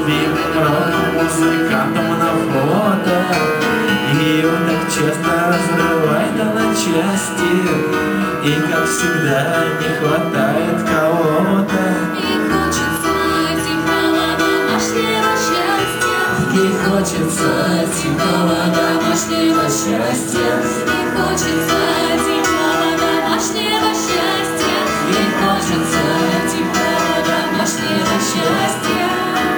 любимым рок-музыкантом на фото. И он так честно разрывает на части, и как всегда не хватает кого-то. И хочется тихого домашнего счастья. И хочется тихого домашнего счастья. И хочется тихого домашнего счастья. И хочется Тихого домашнего счастья.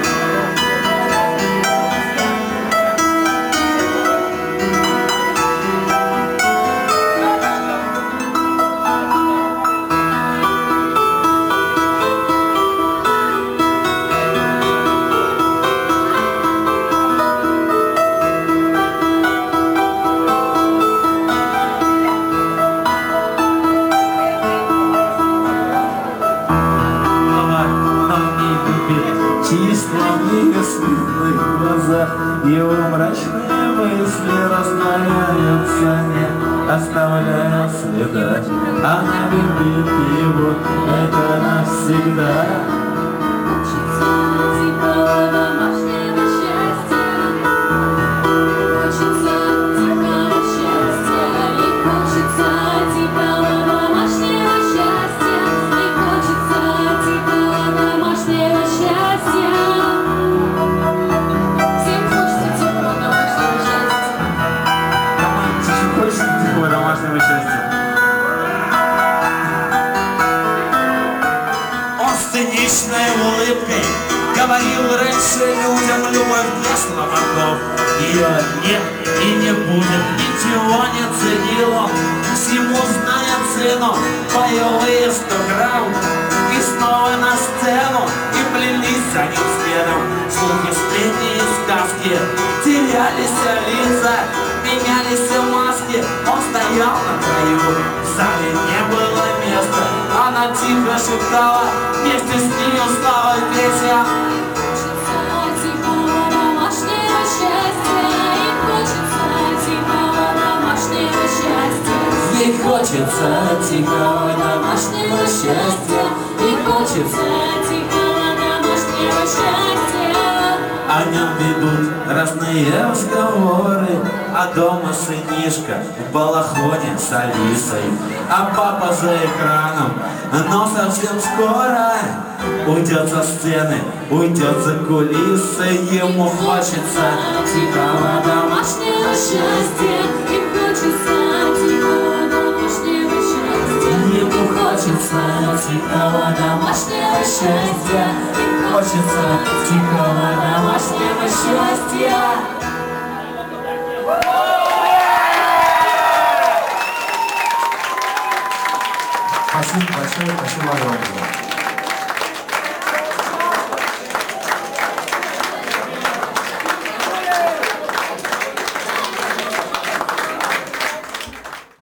Численные светлых глазах, его мрачные мысли растворяются, не оставляя следа. Она любит его, это навсегда. Хочется тихого домашнего счастья. Хочется тихого счастья. И хочется тихого домашнего счастья. И хочется тихого домашнего счастья. Всем хочется тихого домашнего счастья. Хочется тихого домашнего счастья. Он с циничной улыбкой говорил раньше людям: любовь для слабаков. Ее нет и не будет, ничего не ценил он, всему зная цену, боевые 100 грамм. И снова на сцену, и плелись за ним следом слухи, сплетни и сказки. Терялись лица, менялись маски. Он стоял на краю, в зале не было места. Она тихо шептала, вместе с ней устала песня. Хочется тихого домашнего счастья. И хочется тихого домашнего счастья. Ей хочется тихого Домашнего счастья. И хочется тихого домашнего счастья. О нем ведут разные разговоры, а дома сынишка в балахоне с Алисой, а папа за экраном. Но совсем скоро уйдет со сцены, уйдет за кулисы. Ему хочется тихого Домашнего счастья. И хочется тихого домашнего счастья. Ему хочется тихого Домашнего счастья. И хочется тихого домашнего счастья. Спасибо большое, спасибо огромное.